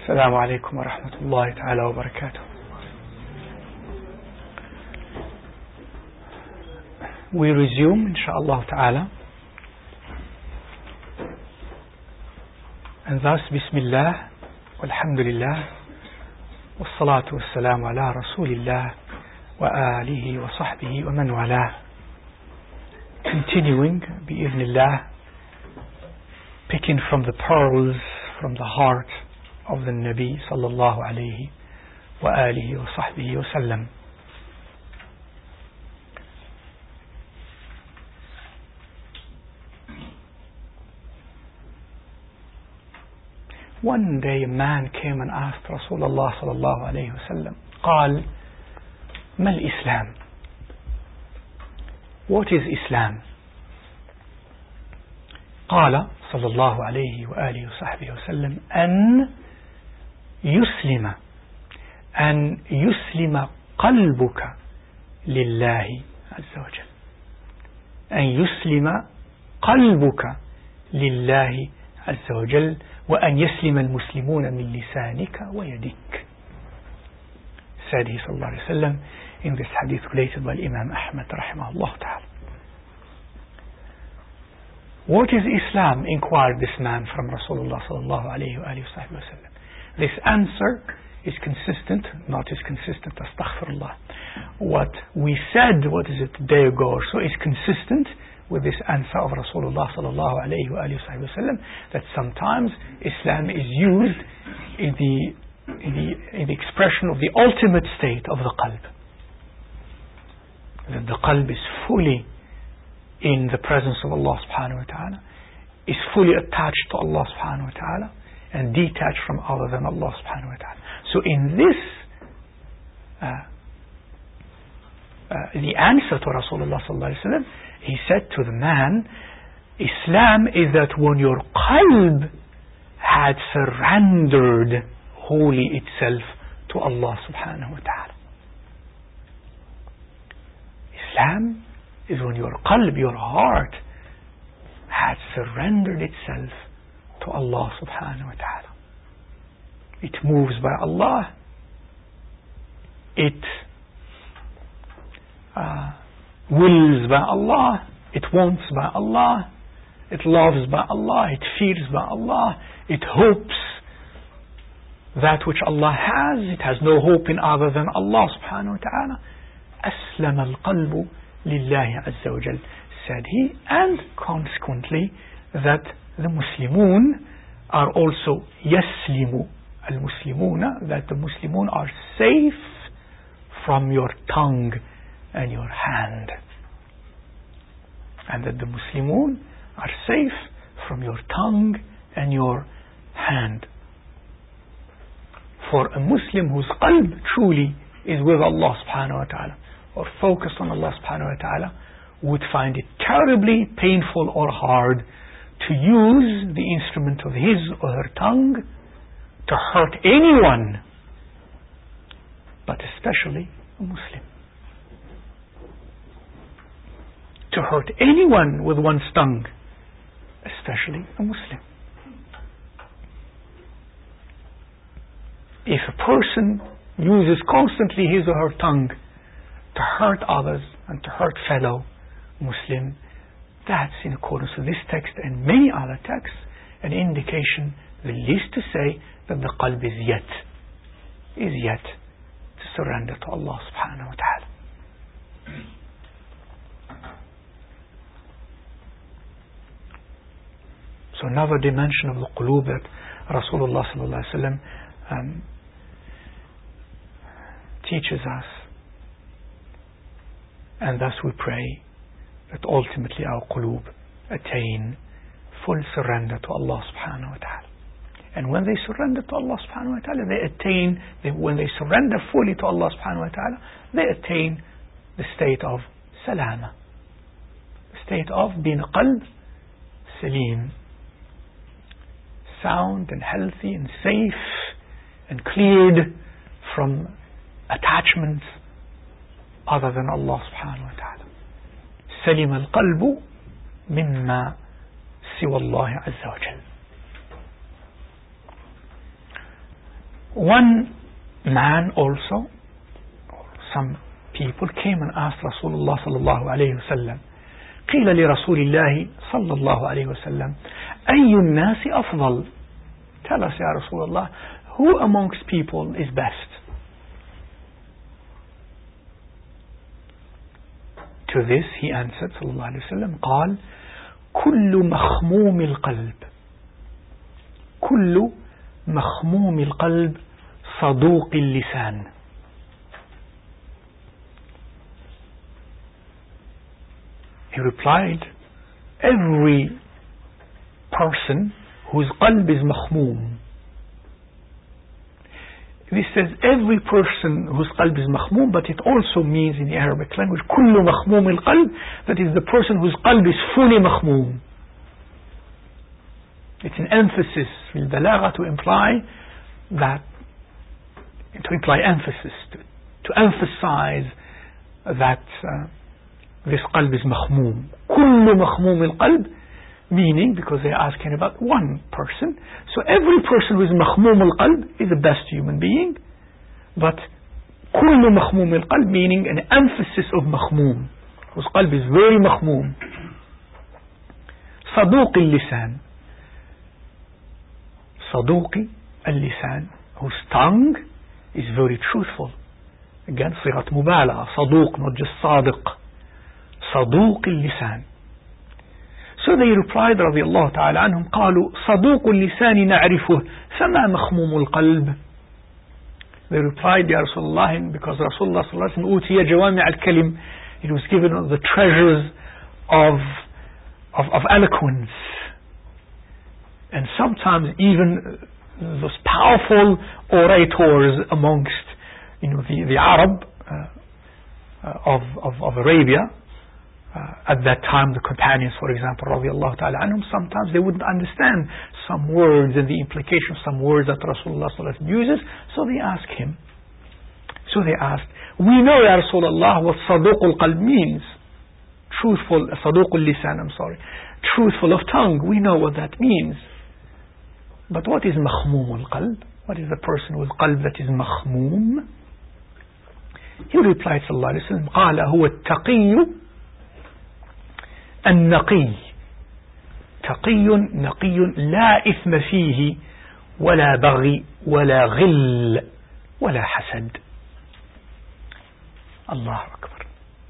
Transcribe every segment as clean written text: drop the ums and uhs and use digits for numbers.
السلام عليكم ورحمة الله تعالى وبركاته. We resume inshallah ta'ala, and thus Bismillah walhamdulillah wassalatu wassalamu ala rasulillah wa alihi wa sahbihi wa man wala. Continuing bi'idhnillah, picking from the pearls from the heart of the Nabi sallallahu alayhi wa alihi wa sahbihi wa sallam. One day a man came and asked Rasulullah sallallahu alayhi wa sallam, قال ما الإسلام? What is Islam? قال صلى الله عليه وآله وصحبه وسلم أن يسلم قلبك لله عز وجل. أن يسلم قلبك لله عز وجل وأن يسلم المسلمون من لسانك ويدك. Said he صلى الله عليه وسلم in this hadith related by Imam Ahmad rahimahullah ta'ala. What is Islam? Inquired this man from Rasulullah sallallahu alayhi wa sallam. This answer is consistent, not is consistent, astaghfirullah. What we said, what is it, a day ago or so, is consistent with this answer of Rasulullah sallallahu alayhi wa sallam, that sometimes Islam is used in the expression of the ultimate state of the qalb. That the qalb is fully in the presence of Allah subhanahu wa ta'ala, is fully attached to Allah subhanahu wa ta'ala and detached from other than Allah subhanahu wa ta'ala. So in this the answer to Rasulullah sallallahu alayhi wa sallam, he said to the man, Islam is that when your qalb had surrendered wholly itself to Allah subhanahu wa ta'ala. Islam is when your qalb, your heart, had surrendered itself to Allah subhanahu wa ta'ala. It moves by Allah. It wills by Allah. It wants by Allah. It loves by Allah. It fears by Allah. It hopes that which Allah has. It has no hope in other than Allah subhanahu wa ta'ala. أسلم القلب Lillahi Azza wa Jal, said he, and consequently that the Muslimun are also yaslimu al-Muslimuna, that the Muslimun are safe from your tongue and your hand, and that the Muslimun are safe from your tongue and your hand. For a Muslim whose qalb truly is with Allah subhanahu wa ta'ala, or focused on Allah subhanahu wa ta'ala, would find it terribly painful or hard to use the instrument of his or her tongue to hurt anyone, but especially a Muslim. To hurt anyone with one's tongue, especially a Muslim. If a person uses constantly his or her tongue to hurt others and to hurt fellow Muslim, that's in accordance with this text and many other texts an indication, the least to say, that the qalb is yet to surrender to Allah subhanahu wa ta'ala. So another dimension of the qulub that Rasulullah sallallahu alaihi wasallam teaches us. And thus we pray that ultimately our qulub attain full surrender to Allah subhanahu wa ta'ala. And when they surrender to Allah subhanahu wa ta'ala, when they surrender fully to Allah subhanahu wa ta'ala, they attain the state of salama, the state of being a qalb salim, sound and healthy and safe and cleared from attachments other than Allah subhanahu wa ta'ala. سلم القلب مما سوى الله عز وجل. One man also, some people came and asked Rasulullah sallallahu alayhi wa sallam, قيل لرسول الله صلى الله عليه وسلم أي الناس أفضل? Tell us, Ya Rasulullah, who amongst people is best? To this he answered صلى الله عليه وسلم, قال كل مخموم القلب كل مخموم القلب صدوق اللسان. He replied, every person whose qalb is makhmoom. This says every person whose qalb is makhmoom, but it also means in the Arabic language kullu makhmoom al-qalb, that is the person whose qalb is fully makhmoom. It's an emphasis in balagha to imply that, to imply emphasis, to emphasize that this qalb is makhmoom. Kullu makhmoom al-qalb, meaning, because they are asking about one person, so every person who is makhmoom al-qalb is the best human being, but kullu makhmoom al-qalb meaning an emphasis of makhmoom, whose qalb is very makhmoom. Saduq al-lisan, Saduqi al-lisan, whose tongue is very truthful. Again, صيغة مبالغة, صدوق, not just صادق. صدوق اللسان. So they replied رضي الله تعالى عنهم, قالوا صدوق اللسان نعرفه فما مخموم القلب. They replied, Ya Rasulullah, because Rasulullah صلى الله عليه وسلم أوتي جوامع الكلم, it was given the treasures of eloquence, and sometimes even those powerful orators amongst the Arab of Arabia. At that time, the companions, for example, radiallahu ta'ala anhum, sometimes they wouldn't understand some words and the implication of some words that Rasulullah sallallahu alaihi wasallam uses, so they asked him. So they asked, we know, Ya Rasulullah, what saduq al-qalb means. Truthful, saduq al-lisan, truthful of tongue, we know what that means. But what is makhmoom al-qalb? What is the person with qalb that is makhmoom? He replied, sallallahu alaihi wasallam, قال هو التقي النقي. تقي نقي لا إثم فيه ولا بغي ولا غل ولا حسد. الله أكبر.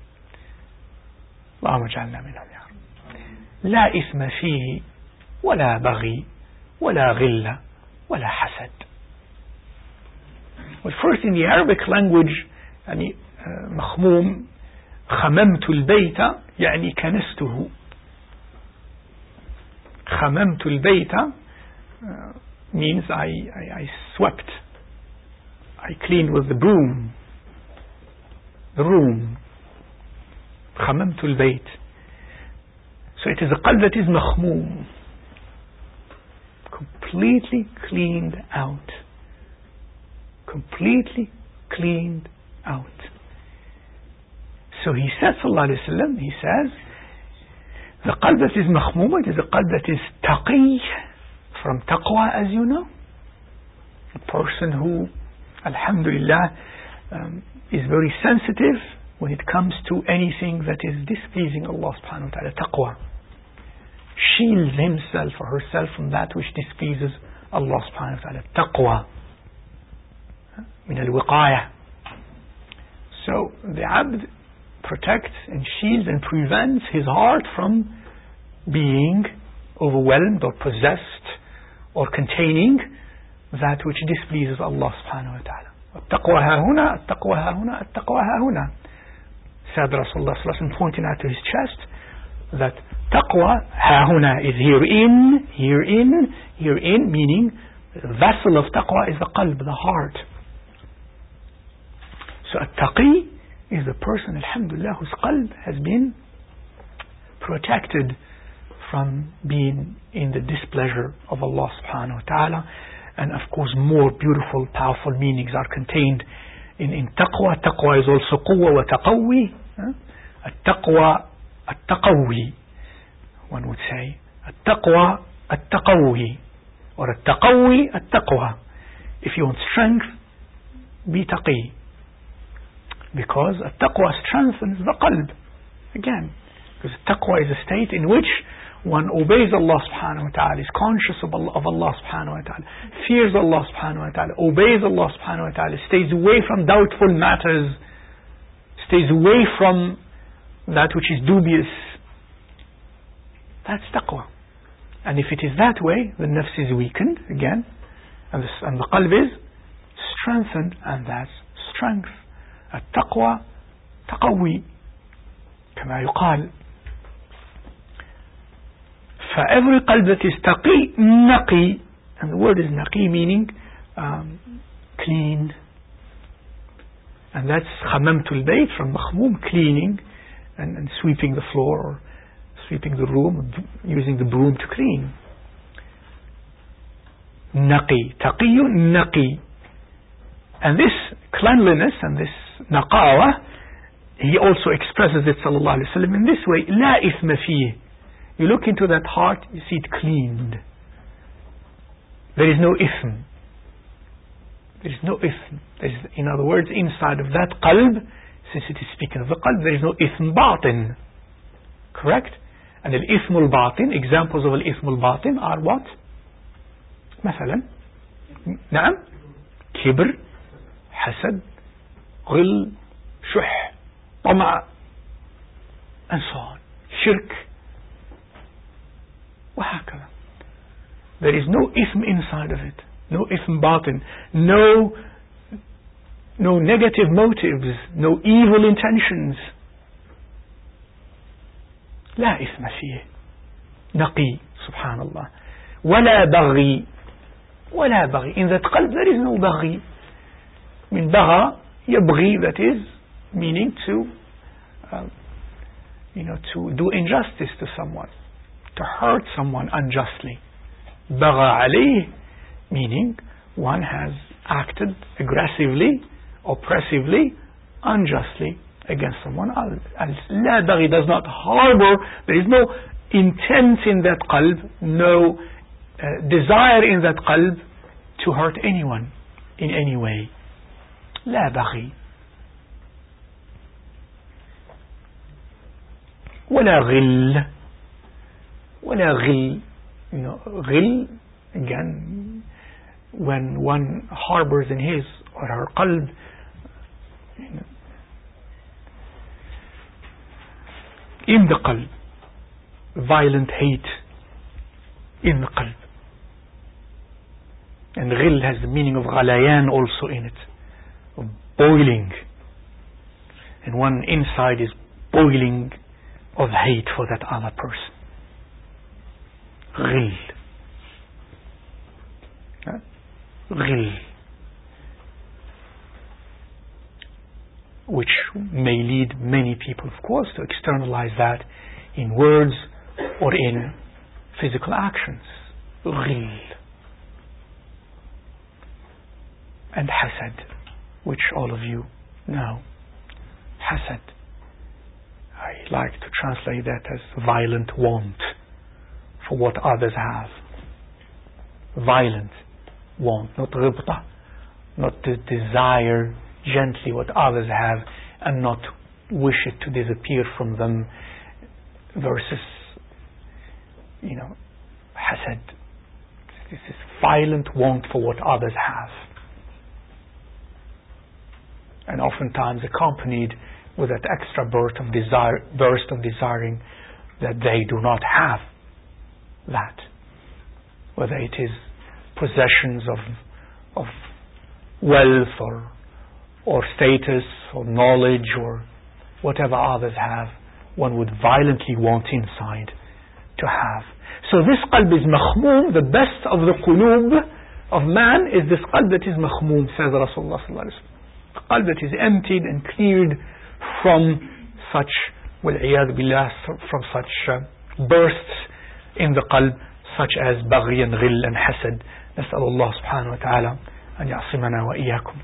اللهم اجعلنا منهم يا رب. لا إثم فيه ولا بغي ولا غل ولا حسد. Well, first, in the Arabic language, يعني مخموم, خممت البيت يعني كنسته. خممت البيت means I swept, I cleaned with the broom, the room. خممت البيت. So it is a qalb that is makhmoom, completely cleaned out, completely cleaned out. So he said, sallallahu alaihi wasallam, he says, the qalb that is makhmoom, it is a qalb that is taqi, from taqwa, as you know. A person who, alhamdulillah, is very sensitive when it comes to anything that is displeasing Allah subhanahu wa ta'ala. Taqwa. Shields himself or herself from that which displeases Allah subhanahu wa ta'ala. Taqwa. Min al-wiqayah. So the abd protects and shields and prevents his heart from being overwhelmed or possessed or containing that which displeases Allah subhanahu wa ta'ala. التقوى ها هنا التقوى ها هنا التقوى ها هنا. Said Rasulullah sallallahu alaihi wasallam, pointing out to his chest that taqwa ها هنا is herein, meaning the vessel of taqwa is the qalb, the heart. So at-taqi is the person, alhamdulillah, whose qalb has been protected from being in the displeasure of Allah subhanahu wa ta'ala. And of course more beautiful, powerful meanings are contained in taqwa. Taqwa is also quwwa wa taqawwi. At-taqwa, at-taqawwi, one would say. At-taqwa, at-taqawwi. Or at-taqawwi, at-taqwa. if you want strength, be taqi. Because taqwa strengthens the qalb. Again, because taqwa is a state in which one obeys Allah subhanahu wa ta'ala, is conscious of Allah subhanahu wa ta'ala, fears Allah subhanahu wa ta'ala, obeys Allah subhanahu wa ta'ala, stays away from doubtful matters, stays away from that which is dubious. That's taqwa. And if it is that way, the nafs is weakened again, and the qalb is strengthened, and that's strength. التقوى تقوي كما يقال. فevery qalb that is taqi, naqi, and the word is naqi meaning clean, and that's khamamtul bayt from makhmum, cleaning and sweeping the floor or sweeping the room, using the broom to clean. Naqi, taqiyun naqi. And this cleanliness and this naqawa, he also expresses it sallallahu alayhi wa sallam in this way: la ithma fih. You look into that heart, you see it cleaned. There is no ithm. There is no ithm. In other words, inside of that qalb, since it is speaking of the qalb, there is no ithm batin. Correct? And al-ithm al-batin, examples of al-ithm al-batin are what? مثلا نعم كبر, حسد, غل, شح, طمع, and so on. Shirk. وهكذا. There is no ism inside of it, no ism batin, no negative motives, no evil intentions. لا إثم فيه, نقي, subhanallah. ولا بغي, ولا بغي. In that qalb there is no بغي. من بغى, يبغي, that is meaning to do injustice to someone, to hurt someone unjustly. بغى عليه, meaning one has acted aggressively, oppressively, unjustly against someone else. لا بغي does not harbor, there is no intent in that qalb, no desire in that qalb to hurt anyone in any way. لا بغي. ولا غل, ولا غل. غل, again, when one harbors in his or her qalb in the qalb violent hate in the qalb. And ghil has the meaning of ghalayan also in it, of boiling, and one inside is boiling of hate for that other person. Ghil. Ghil, which may lead many people, of course, to externalize that in words or in physical actions. Ghil. And hasad, which all of you know. Hasad, I like to translate that as violent want for what others have. Violent want, not ghibta, not to desire gently what others have and not wish it to disappear from them, versus hasad, this is violent want for what others have, and oftentimes accompanied with that extra burst of desiring that they do not have that, whether it is possessions of wealth or status or knowledge or whatever others have, one would violently want inside to have. So this qalb is makhmoom. The best of the qulub of man is this qalb that is makhmoom, says Rasulullah sallallahu alaihi wasallam. The qalb that is emptied and cleared from such, wal-iyad billah, from such bursts in the qalb, such as baghi and ghil and hasad. نسأل الله سبحانه وتعالى أن يعصمنا وإياكم.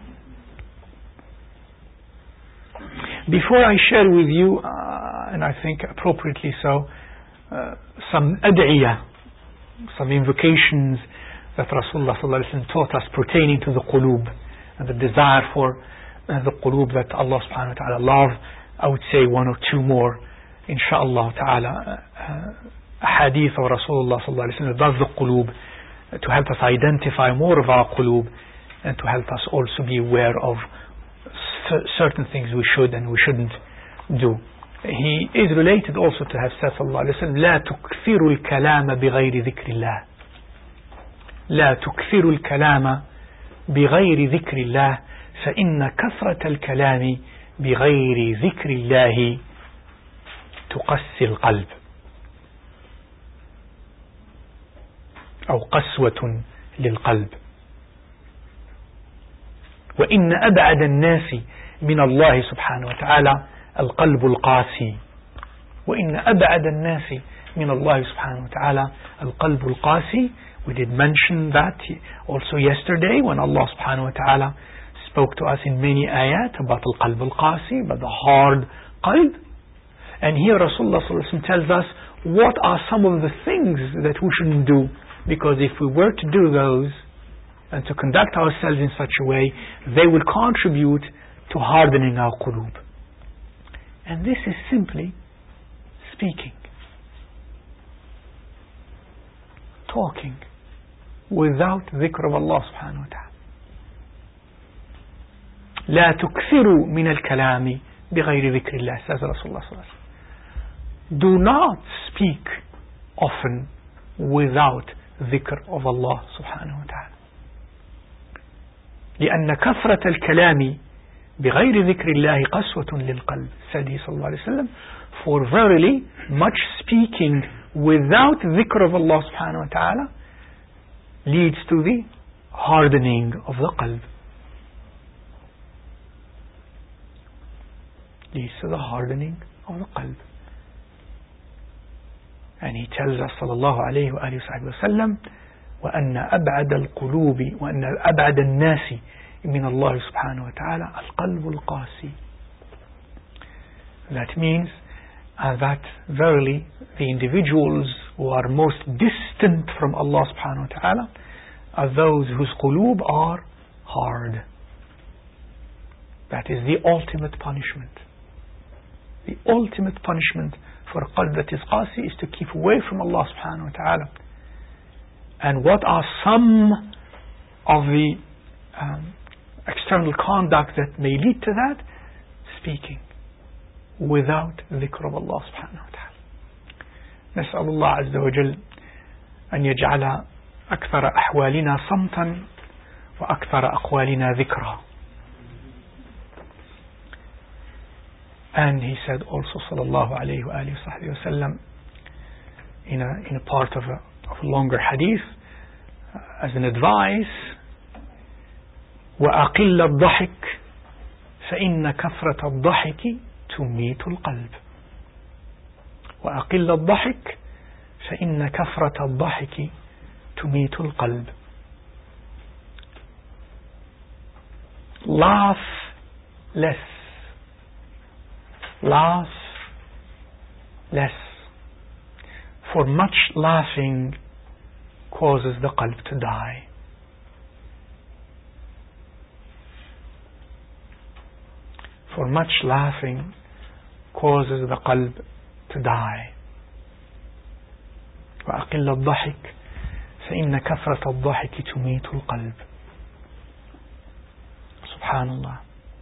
Before I share with you, and I think appropriately so, some ad'iyah, some invocations that Rasulullah sallallahu alaihi wasallam taught us pertaining to the qulub and the desire for the qulub that Allah subhanahu wa ta'ala love. I would say one or two more, inshallah ta'ala, hadith of Rasulullah sallallahu alaihi wasallam does the qulub to help us identify more of our qulub and to help us also be aware of certain things we should and we shouldn't do. He is related also to have said sallallahu alaihi wasallam, لا تكثروا الكلام بغير ذكر الله. لا تكثروا الكلام بغير ذكر الله فإن كثرة الكلام بغير ذكر الله تقسي القلب أو قسوة للقلب. وإن أبعد الناس من الله سبحانه وتعالى القلب القاسي. وإن أبعد الناس من الله سبحانه وتعالى القلب القاسي. We did mention that also yesterday when Allah subhanahu wa ta'ala spoke to us in many ayat about al-qalb al-qasi, about the hard qalb. And here Rasulullah sallallahu alaihi wasallam tells us what are some of the things that we shouldn't do, because if we were to do those and to conduct ourselves in such a way, they will contribute to hardening our qulub. And this is simply speaking, talking without dhikr of Allah subhanahu wa ta'ala. لا تكثروا من الكلام بغير ذكر الله, says Rasulullah sallallahu alaihi wasallam. Do not speak often without dhikr of Allah subhanahu wa ta'ala. لأن كثرة الكلام بغير ذكر الله قسوة للقلب, said he sallallahu alaihi wasallam. For verily much speaking without dhikr of Allah subhanahu wa ta'ala leads to the hardening of the qalb. Leads to the hardening of the qalb. And he tells us sallallahu alayhi wa sallam, وأن أبعد القلوب وأن أبعد الناس من الله سبحانه وتعالى القلب القاسي. That means that verily the individuals who are most distant from Allah subhanahu wa ta'ala are those whose qulub are hard. That is the ultimate punishment. The ultimate punishment for a qalb that is qasi is to keep away from Allah subhanahu wa ta'ala. And what are some of the external conduct that may lead to that? Speaking without dhikr of Allah subhanahu wa ta'ala. نسأل الله عز وجل أن يجعل أكثر أحوالنا صمتا وأكثر أقوالنا ذكرا. And he said also sallallahu alayhi wa sallam in a part of a longer hadith as an advice, وأقل الضحك فإن كثرة الضحك تميت القلب. وأقل الضحك فإن كثرة الضحك تميت القلب. Laugh less. Laugh less. For much laughing causes the qalb to die. For much laughing causes the qalb to die. وأقل الضحك فإن كثرة الضحك تميت القلب. Subhanallah.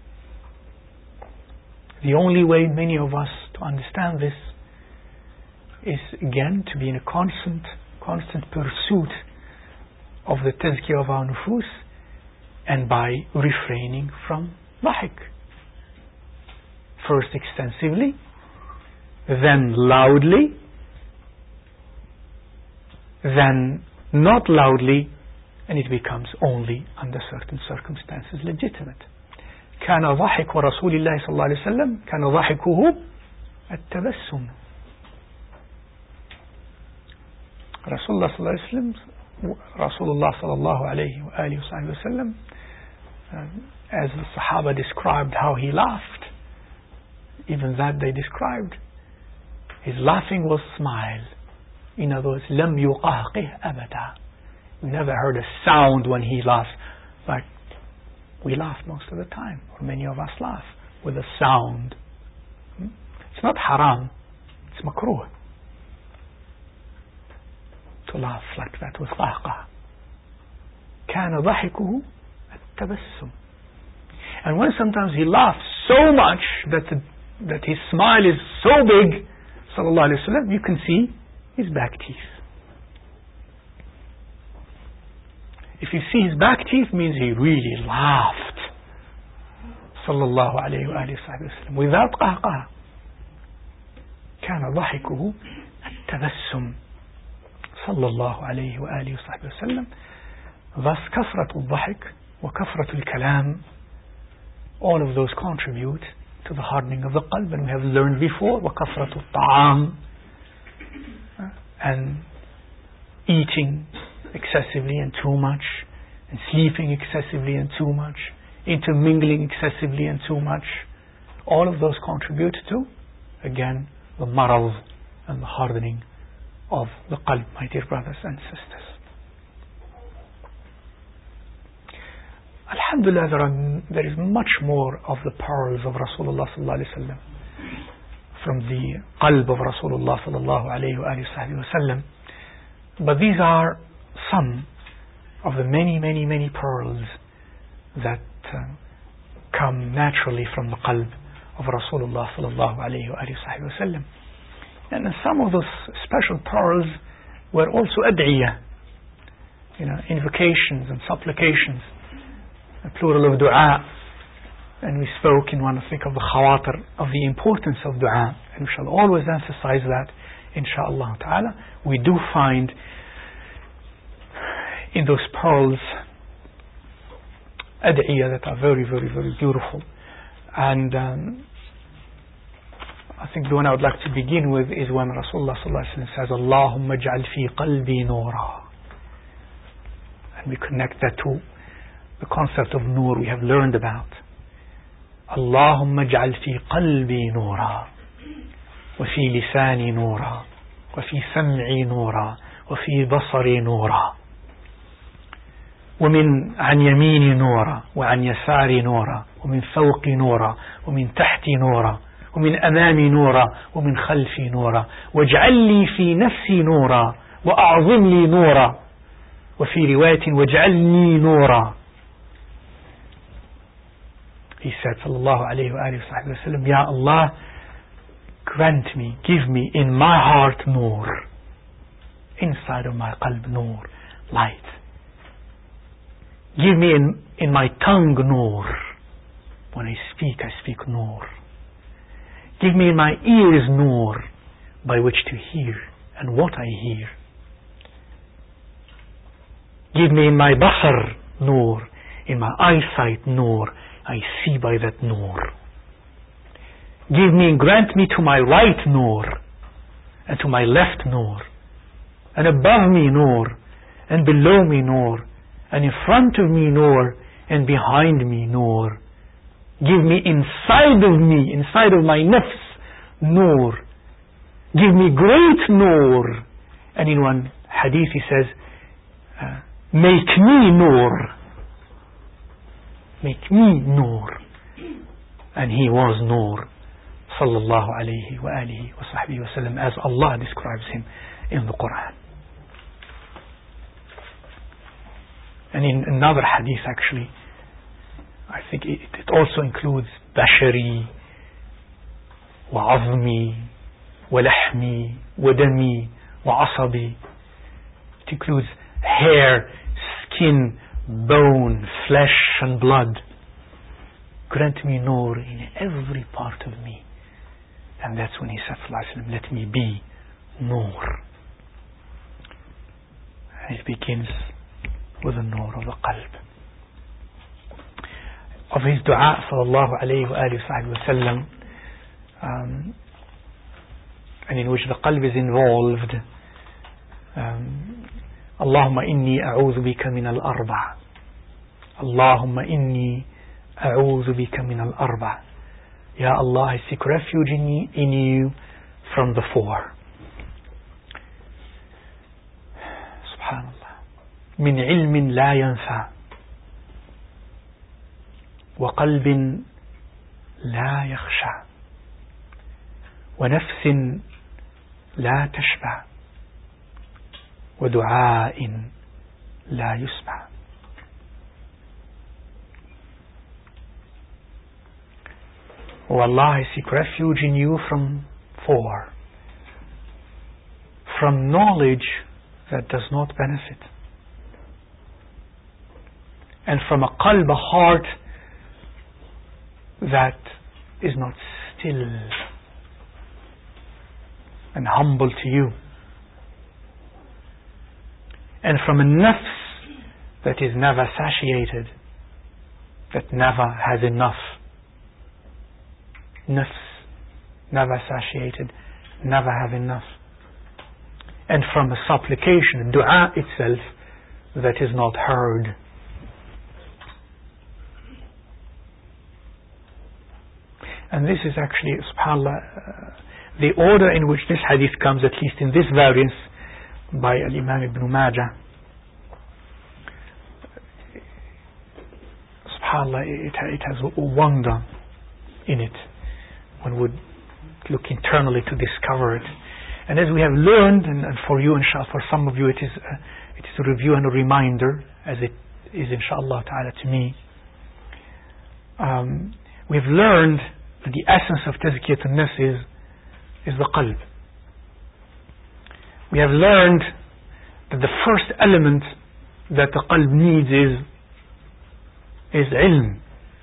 The only way many of us to understand this is again to be in a constant pursuit of the tazkiyah of our nufus, and by refraining from dhahik. First extensively, then loudly, then not loudly, and it becomes only under certain circumstances legitimate. كان ضحك رسول الله صلى الله عليه وسلم كان ضحكه التبسم. Rasulullah صلى الله عليه وسلم Rasulullah صلى الله عليه وآله وسلم as the Sahaba described how he laughed, even that they described, his laughing was smile. In other words, لم يقهقه أبدا. We never heard a sound when he laughed. Like, we laugh most of the time, or many of us laugh with a sound. It's not haram, it's makruh to laugh like that with qahqah. كان ضحكه التبسم. And when sometimes he laughs so much that his smile is so big, sallallahu alaihi wasallam, you can see his back teeth. If you see his back teeth, means he really laughed, sallallahu alaihi wasallam, without qahqah. كان ضحكه التبسم صلى الله عليه وآله وصحبه وسلم. Thus كثرة الضحك وكثرة الكلام, all of those contribute to the hardening of the qalb. And we have learned before, وكثرة الطعام, and eating excessively and too much, and sleeping excessively and too much, intermingling excessively and too much, all of those contribute to, again, the marad and the hardening of the qalb, my dear brothers and sisters. Alhamdulillah, there is much more of the pearls of Rasulullah sallallahu alaihi wasallam from the qalb of Rasulullah sallallahu alaihi wasallam. But these are some of the many pearls that come naturally from the qalb of Rasulullah sallallahu alaihi wasallam. And some of those special pearls were also ad'iyah, invocations and supplications, a plural of dua. And we spoke in one, I think, of the khawatir of the importance of dua, and we shall always emphasize that, insha'Allah ta'ala. We do find in those pearls ad'iyah that are very beautiful. And I think the one I would like to begin with is when Rasulullah sallallahu alaihi wasallam says, Allahumma ij'al fi qalbi nura. And we connect that to the concept of nur we have learned about. Allahumma ij'al fi qalbi nura, wa fi lisani nura, wa fi sam'i nura, wa fi basari nura, ومن عن يميني نورا وعن يساري نورا ومن فوقي نورا ومن تحتي نورا ومن أمامي نورا ومن خلفي نورا واجعل لي في نفسي نورا وأعظم لي نورا وفي رواية واجعلني نورا. He said, sallallahu alayhi wa sallam, Ya Allah, grant me, give me in my heart nur, inside of my qalb nur, light. Give me in my tongue nur. When I speak nur. Give me in my ears nur, by which to hear and what I hear. Give me in my basar nur, in my eyesight nur, I see by that nur. Give me and grant me to my right nur, and to my left nur, and above me nur, and below me nur, and in front of me nur, and behind me nur. Give me inside of me, inside of my nafs, nur. Give me great nur. And in one hadith he says, make me nur. Make me nur. And he was nur, sallallahu alayhi wa alihi wa sahbihi wa sallam, as Allah describes him in the Quran. And in another hadith, actually, I think it also includes bashari, wa azmi, wa lahmi, wa dami, wa asabi. It includes hair, skin, bone, flesh and blood. Grant me nur in every part of me. And that's when he said, let me be nur. And it begins with the nur of the qalb. Of his dua, sallallahu alayhi wa sallam, and in which the qalb is involved, Allahumma inni a'udhu bika min al-arba'. Allahumma inni a'udhu bika min al-arba'. Ya Allah, I seek refuge in you from the four. Subhanallah. من علم لا ينفع وقلب لا يخشع ونفس لا تشبع ودعاء لا يسمع. O Allah, I seek refuge in you from 4. From knowledge that does not benefit, and from a qalb, a heart that is not still and humble to you, and from a nafs that is never satiated, that never has enough. Nafs, never satiated, never have enough. And from a supplication, dua itself, that is not heard. And this is actually, subhanAllah, the order in which this hadith comes, at least in this variance by Al-Imam Ibn Majah. SubhanAllah, it has a wonder in it. One would look internally to discover it. And as we have learned, and for you, inshallah, for some of you it is a review and a reminder, as it is, inshallah ta'ala, to me. We've learned that the essence of tazkiyat al-nafs is the qalb. We have learned that the first element that the qalb needs is ilm.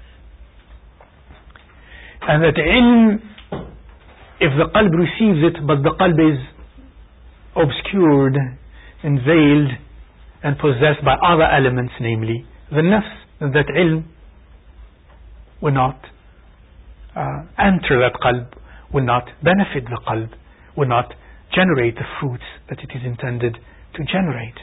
And that ilm, if the qalb receives it, but the qalb is obscured and veiled and possessed by other elements, namely the nafs, that ilm will not enter that qalb, will not benefit the qalb, will not generate the fruits that it is intended to generate.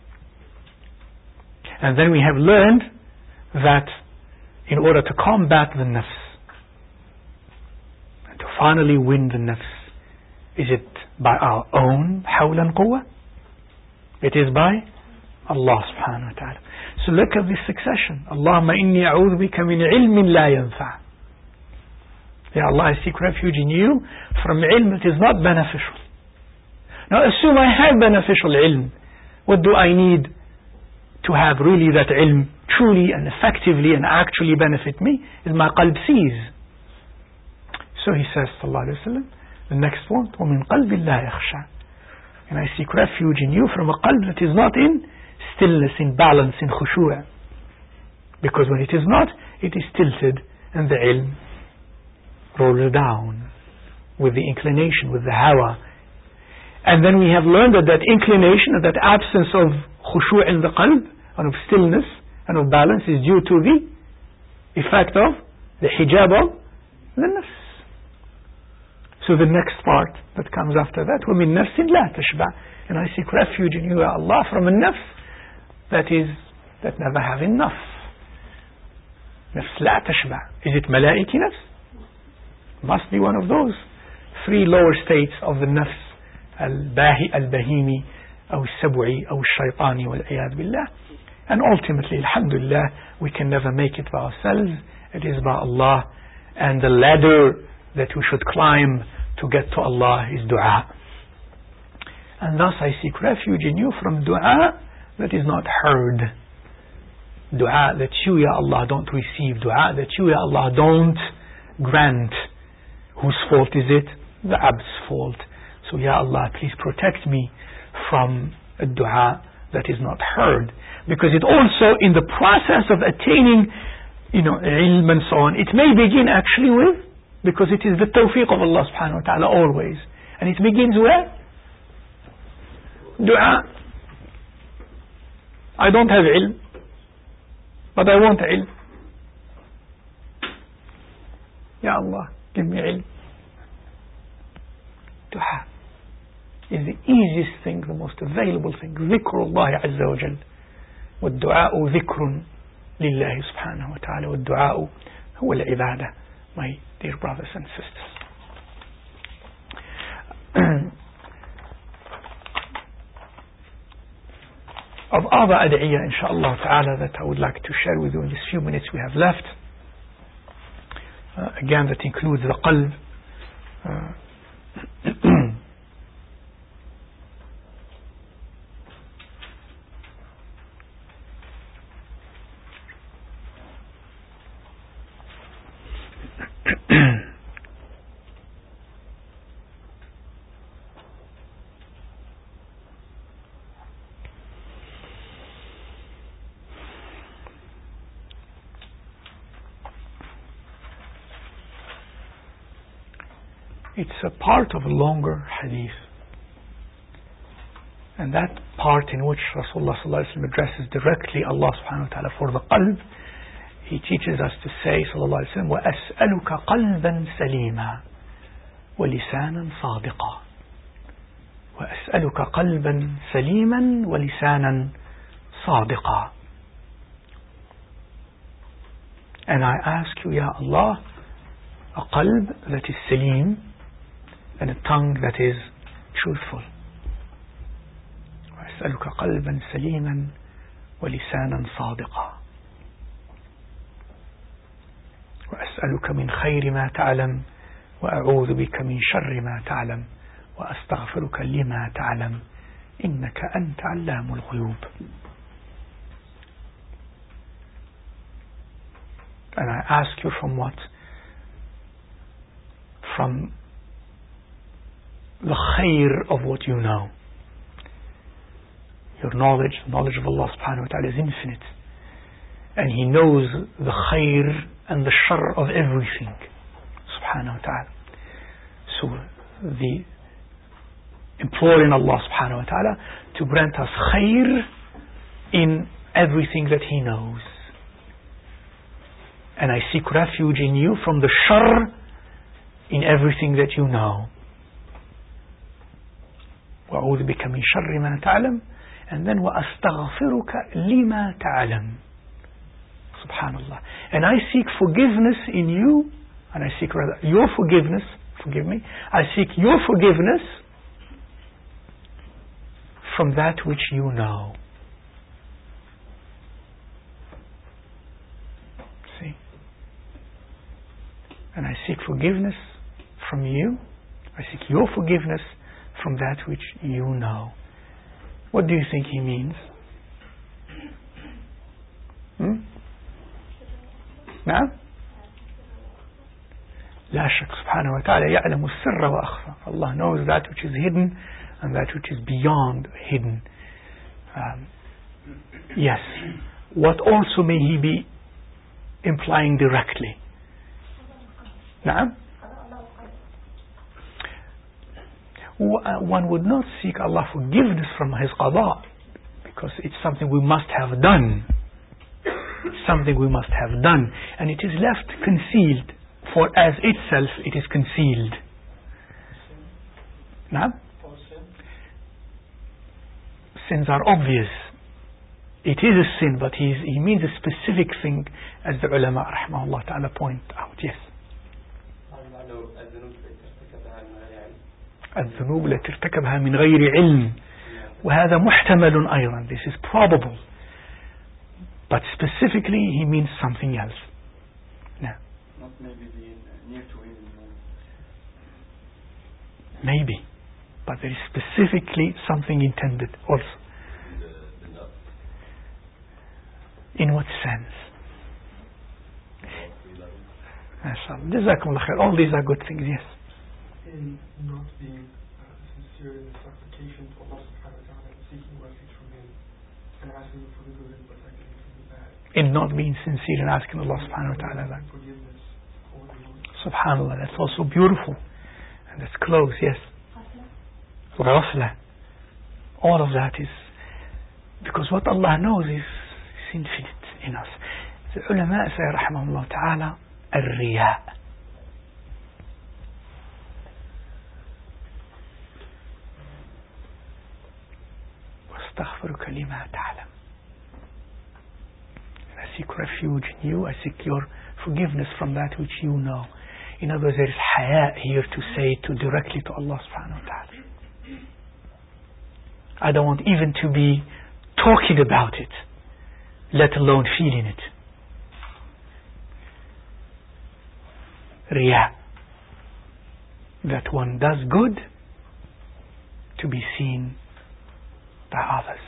And then we have learned that in order to combat the nafs, and to finally win the nafs, is it by our own hawla and quwwah? It is by Allah subhanahu wa ta'ala. So look at this succession. Allahumma inni a'udhu bika min ilmin la yanfa'. Ya Allah, I seek refuge in you from ilm that is not beneficial. Now assume I have beneficial ilm. What do I need to have really that ilm truly and effectively and actually benefit me? Is my qalb sees. So he says, sallallahu alayhi wa sallam, the next one, وَمِن قَلْبٍ لَا يَخْشَى. And I seek refuge in you from a qalb that is not in stillness, in balance, in khushu'. Because when it is not, it is tilted and the ilm rolls down with the inclination, with the hawa. And then we have learned that that inclination, that absence of khushu' in the qalb, and of stillness and of balance, is due to the effect of the hijab of the nafs. So the next part that comes after that, وَمِن نَفْسٍ لَا تَشْبَعْ. And I seek refuge in you, Ya Allah, from a nafs that never have enough. Nafs لا تشبع. Is it malaiki nafs? Must be one of those 3 lower states of the nafs, al-bahimi, أو السبعي, أو الشيطاني, والعياذ بالله. And ultimately, alhamdulillah, we can never make it by ourselves. It is by Allah. And the ladder that we should climb to get to Allah is dua. And thus I seek refuge in you from dua that is not heard. Dua that you, Ya Allah, don't receive. Dua that you, Ya Allah, don't grant. Whose fault is it? The abd's fault. So Ya Allah, please protect me from a dua that is not heard. Because it also, in the process of attaining, ilm and so on, it may begin actually with, because it is the tawfiq of Allah subhanahu wa ta'ala always. And it begins where? Dua. I don't have ilm, but I want ilm. Ya Allah, give me ilm. Dua is the easiest thing, the most available thing. ذكر الله عز وجل. والدعاء ذكر لله سبحانه وتعالى. والدعاء هو العبادة. My dear brothers and sisters. of other ad'iyah, inshallah ta'ala, that I would like to share with you in these few minutes we have left. Again, that includes the qalb. It's a part of a longer hadith, and that part in which Rasulullah sallallahu alaihi wasallam addresses directly Allah subhanahu wa ta'ala for the qalb, he teaches us to say sallallahu alaihi wasallam, وَأَسْأَلُكَ قَلْبًا سَلِيمًا وَلِسَانًا صَادِقًا وَأَسْأَلُكَ قَلْبًا سَلِيمًا وَلِسَانًا صَادِقًا. And I ask you, Ya Allah, a qalb that is salim, and a tongue that is truthful. وأسألك قلبا سليما ولسانا صادقا وأسألك من خير ما تعلم وأعوذ بك من شر ما تعلم وأستغفرك لما تعلم إنك أنت علام الغيوب. And I ask you from what? From the khair of what you know. Your knowledge, the knowledge of Allah subhanahu wa ta'ala is infinite. And He knows the khair and the shar of everything. Subhanahu wa ta'ala. So the imploring Allah subhanahu wa ta'ala to grant us khair in everything that He knows. And I seek refuge in you from the shar in everything that you know. وأعوذ بك من شر ما تعلم, and then وأستغفرك لما تعلم. Subhanallah. And I seek forgiveness in you, and I seek rather your forgiveness, forgive me, I seek your forgiveness from that which you know. See? And I seek forgiveness from you, I seek your forgiveness from that which you know. What do you think he means? نعم. لا شك سبحانه وتعالى يعلم السر وأخفى. Allah knows that which is hidden and that which is beyond hidden. Yes. What also may he be implying directly? نعم. One would not seek Allah forgiveness from His qada, because it's something we must have done. It's something we must have done, and it is left concealed, for as itself it is concealed. Now, sins are obvious. It is a sin, but he means a specific thing, as the ulama rahmahullah ta'ala point out. Yes. الذنوب التي ارتكبها من غير علم, وهذا محتمل أيضا. This is probable, but specifically he means something else. No. Not maybe being near to him. Maybe, but there is specifically something intended also. In what sense? Jazakumullah khair. All these are good things, yes. In not being sincere in the supplication to Allah subhanahu wa ta'ala and seeking refuge from Him and asking for the good and protecting Him from the bad. In not being sincere and asking Allah subhanahu wa ta'ala that. Forgiveness for the Lord. Subhanallah, that's also beautiful. And that's close, yes. Ghafla. All of that is because what Allah knows is infinite in us. The ulama say rahmahullah ta'ala الرياء. واستغفرك لما تعلم. I seek refuge in you, I seek your forgiveness from that which you know. In other words, there is haya here to say to directly to Allah subhanahu wa ta'ala. I don't want even to be talking about it, let alone feeling it. Riya, that one does good to be seen by others.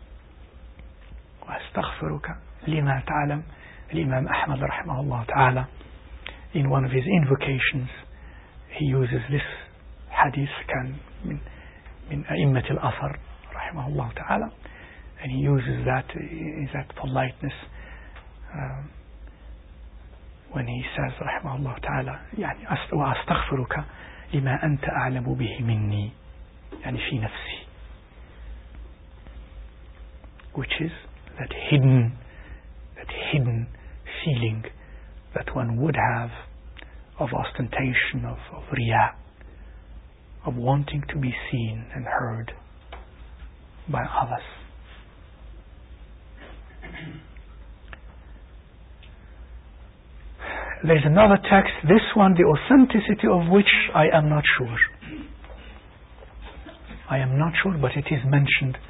وأستغفرك لما تعلم. Imam Ahmad rahimahullah ta'ala, in one of his invocations, he uses this hadith من أئمة الأثر rahimahullah ta'ala, and he uses that politeness when he says rahimahullah ta'ala يعني وأستغفرك لما أنت أعلم به مني يعني في نفسي, which is that hidden feeling that one would have of ostentation, of riya, of wanting to be seen and heard by others. There's another text, this one, the authenticity of which I am not sure. I am not sure, but it is mentioned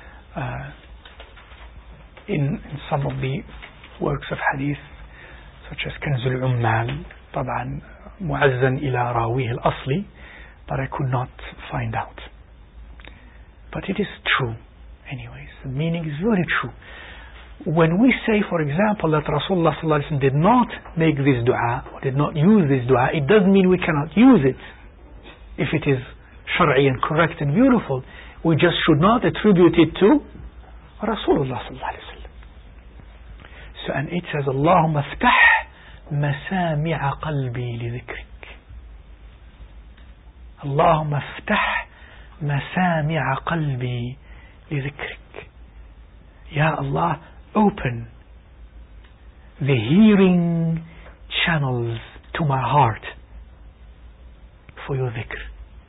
in some of the works of hadith, such as كنز العمال, طبعا معزن إلى راويه الأصلي, but I could not find out. But it is true anyways. The meaning is very true. When we say, for example, that Rasulullah ﷺ did not make this dua, or did not use this dua, it doesn't mean we cannot use it if it is shar'i and correct and beautiful. We just should not attribute it to Rasulullah ﷺ. So, and it says, Allahumma ftah masami'a qalbi li dhikrik. Allahumma ftah masami'a qalbi li dhikrik. Ya Allah, open the hearing channels to my heart for your dhikr.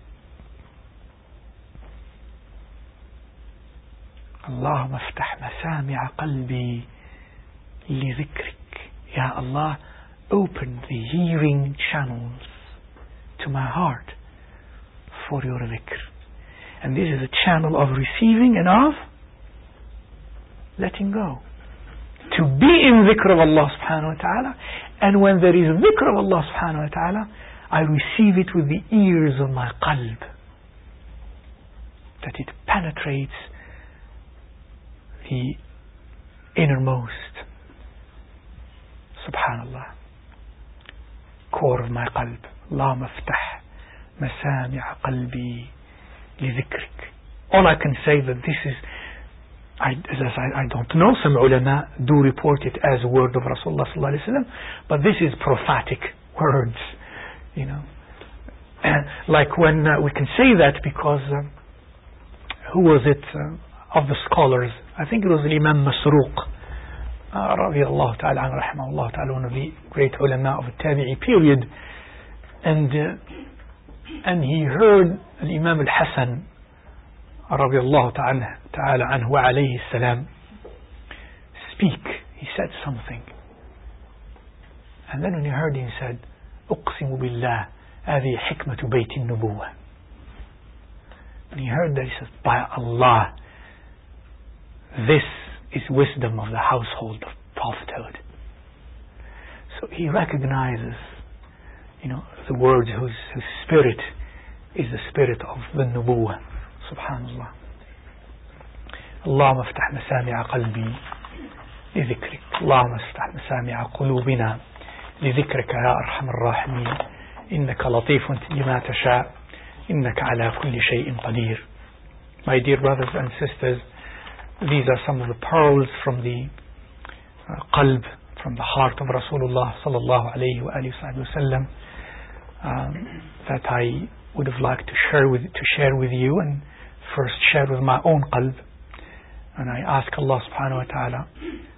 Allahumma ftah masami'a qalbi li dhikrik. Ya Allah, open the hearing channels to my heart for your dhikr. And this is a channel of receiving and of letting go. To be in dhikr of Allah subhanahu wa ta'ala, and when there is dhikr of Allah subhanahu wa ta'ala, I receive it with the ears of my qalb, that it penetrates the innermost, subhanallah, core of my qalb. Allahumma ftah masami'a qalbi li dhikrik. All I can say that this is, I don't know, some ulama do report it as a word of Rasulullah sallallahu alaihi wasallam, but this is prophetic words, you know. And like when we can say that because who was it of the scholars? I think it was Imam Masruq radiyallahu ta'ala anhu rahimahullah ta'ala, one of the great ulama of the Tabi'i period, and he heard Imam al-Hasan radiyallahu ta'ala anhu wa alayhi salam speak. He said something, and then when he heard him, he said, أقسم بالله هذه حكمة بيت النبوة. When he heard that, he said, by Allah, this is wisdom of the household of prophethood. So he recognizes, you know, the words whose spirit is the spirit of the nubuwah. Subhanallah. اللهم افتح مسامع قلبي لذكرك. اللهم افتح مسامع قلوبنا لذكرك يا أرحم الراحمين. إنك لطيف لما تشاء. إنك على كل شيء قدير. My dear brothers and sisters, these are some of the pearls from the qalb, from the heart of Rasulullah sallallahu alayhi wa sallam, that I would have liked to share with you, and first share with my own qalb. And I ask Allah subhanahu wa ta'ala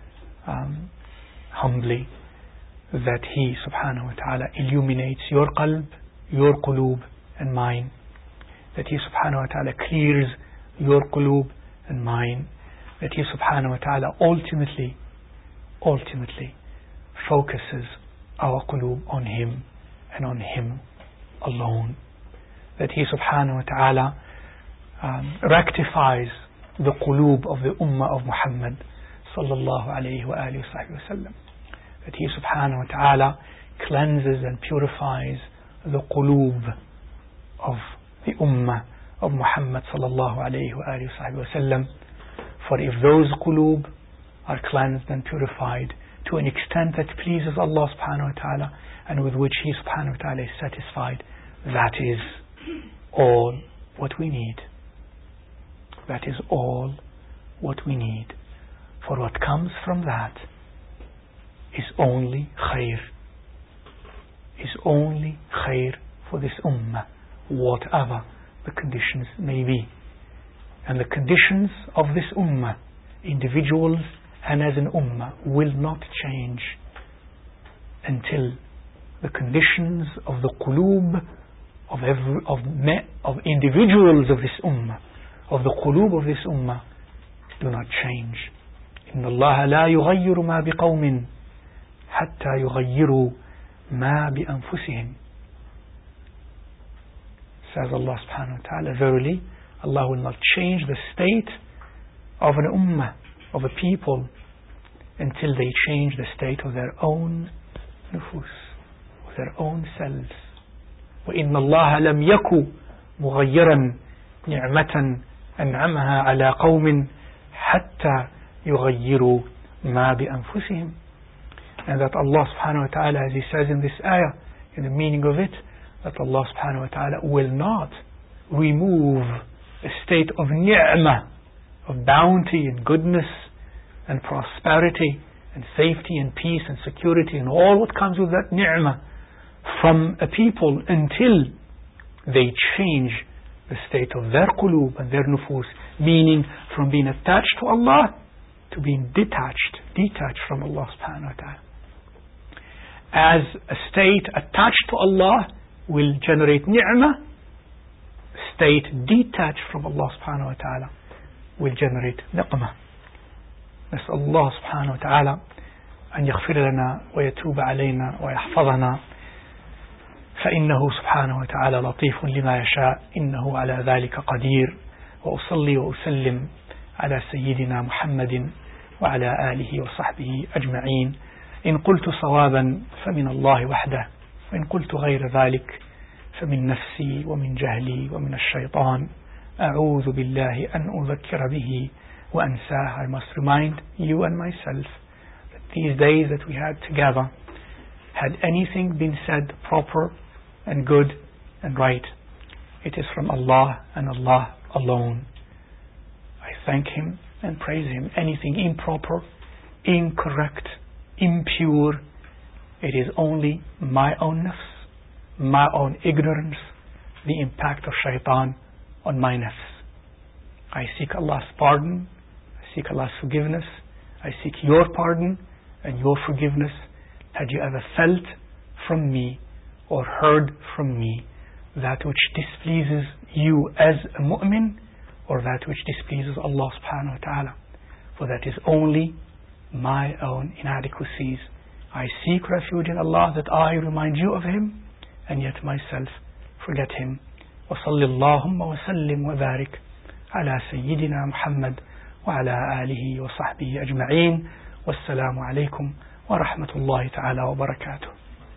humbly that He subhanahu wa ta'ala illuminates your qalb, your qulub and mine, that He subhanahu wa ta'ala clears your qulub and mine, that He subhanahu wa ta'ala ultimately focuses our qulub on Him and on Him alone, that He subhanahu wa ta'ala rectifies the qulub of the ummah of Muhammad sallallahu alayhi wa alihi wa sallam. That He subhanahu wa ta'ala cleanses and purifies the qulub of the ummah of Muhammad sallallahu alayhi wa alihi wa sallam. For if those qulub are cleansed and purified to an extent that pleases Allah subhanahu wa ta'ala and with which He subhanahu wa ta'ala is satisfied, that is all what we need. That is all what we need. For what comes from that is only khair. Is only khair for this ummah, whatever the conditions may be. And the conditions of this ummah, individuals and as an ummah, will not change until the conditions of the qulub of individuals of this ummah, of the qulub of this ummah, do not change. إن الله لا يغير ما بقوم حتى يغيروا ما بأنفسهم. Says Allah subhanahu wa ta'ala, verily Allah will not change the state of an ummah, of a people, until they change the state of their own nufus, of their own selves. وإن الله لم يكن مغيرا نعمة أنعمها على قوم حتى يغيروا ما بأنفسهم. And that Allah subhanahu wa ta'ala, as He says in this ayah, in the meaning of it, that Allah subhanahu wa ta'ala will not remove a state of ni'mah, of bounty and goodness and prosperity and safety and peace and security and all what comes with that ni'mah from a people until they change the state of their qulub and their nufus, meaning from being attached to Allah to being detached from Allah subhanahu wa ta'ala. As a state attached to Allah will generate ni'mah, state detached from Allah subhanahu wa ta'ala will generate niqmah. نسأل الله سبحانه وتعالى أن يغفر لنا ويتوب علينا ويحفظنا، فإنه سبحانه وتعالى لطيف لما يشاء، إنه على ذلك قدير. وأصلي وأسلم على سيدنا محمد وعلى آله وصحبه أجمعين. إن قلت صوابا فمن الله وحده، وإن قلت غير ذلك فمن نفسي ومن جهلي ومن الشيطان. أعوذ بالله أن أذكر به وأنساه. I must remind you and myself that these days that we had together, had anything been said proper and good and right, it is from Allah and Allah alone. I thank Him and praise Him. Anything improper, incorrect, impure, it is only my own nafs, my own ignorance, the impact of shaitan on my nafs. I seek Allah's pardon, I seek Allah's forgiveness, I seek your pardon and your forgiveness. Had you ever felt from me or heard from me that which displeases you as a mu'min, or that which displeases Allah subhanahu wa ta'ala? For that is only my own inadequacies. I seek refuge in Allah that I remind you of Him and yet myself forget Him. وصل اللهم وسلم وبارك على سيدنا محمد وعلى آله وصحبه أجمعين. والسلام عليكم ورحمة الله تعالى وبركاته.